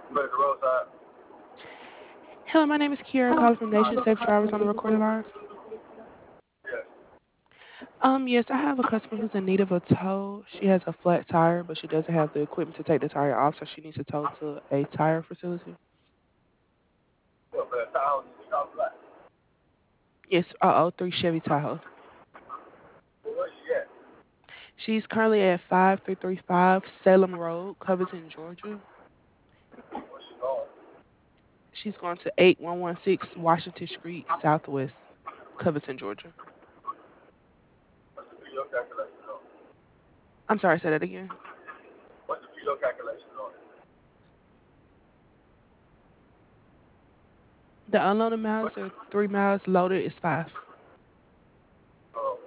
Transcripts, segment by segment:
But at the roadside. Hello, my name is Kiera, calling from Nation Safe Drivers on the recorded line. Yes. Yes, I have a customer who's in need of a tow. She has a flat tire, but she doesn't have the equipment to take the tire off, so she needs a tow to a tire facility. Well, but 1,000 stop black. Yes, a '03 Chevy Tahoe. Well, where she at? She's currently at 5335 Salem Road, Covington, Georgia. Where she going? She's going to 8116 Washington Street, Southwest, Covington, Georgia. What's the PO calculation on? I'm sorry, say that again. What's the PO calculation on? The unloaded What? miles are 3 miles, loaded is 5. Oh,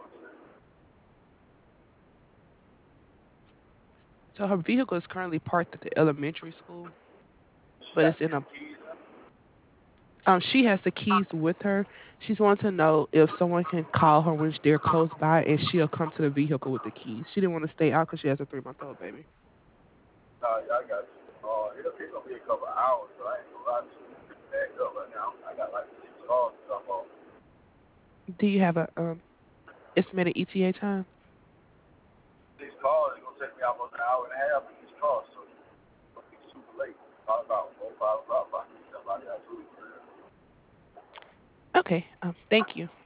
So her vehicle is currently parked at the elementary school, she but got it's to in get a the keys in? she has the keys with her. She's wanting to know if someone can call her when they're close by and she'll come to the vehicle with the keys. She didn't want to stay out because she has a 3-month-old baby. Nah, yeah, I got you. It's gonna be a couple of hours, so I ain't gonna lie to you. It's backed up right now. I got like 6 cars to drop off. Do you have a estimated ETA time? 6 cars is gonna take me almost an hour and a half in each car, so it's gonna be super late. Probably about 4, 5 o'clock. If I can get somebody out too. Okay, thank you.